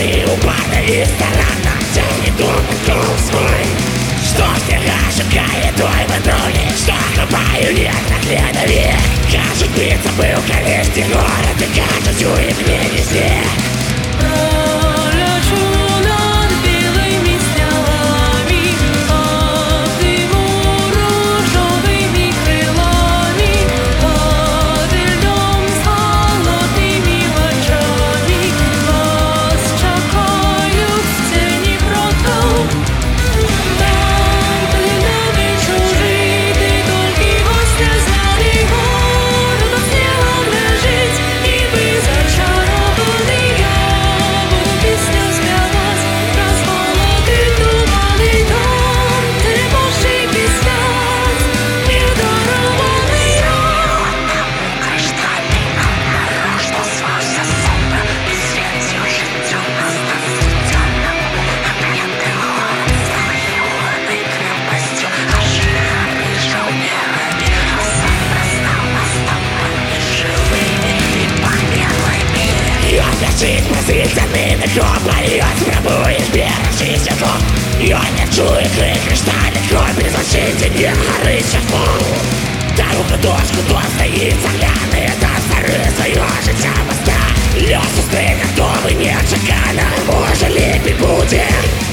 и упорно и старанно тянет думать круг свой. Что снега шагает твой патрули, что копаю нет на тлена век. Кажет биться был колесный город, и кажется и мне везде. Жизнь просветленный на ком польёт, пробуешь бережись языком. Я не чую крик, кристальный кровь, беззащитен не горы чехол. Дорога дошку, то стоит согляный, это старый своё життя моста. Лёс устрій, готовый, не чекана, може ліпі буде.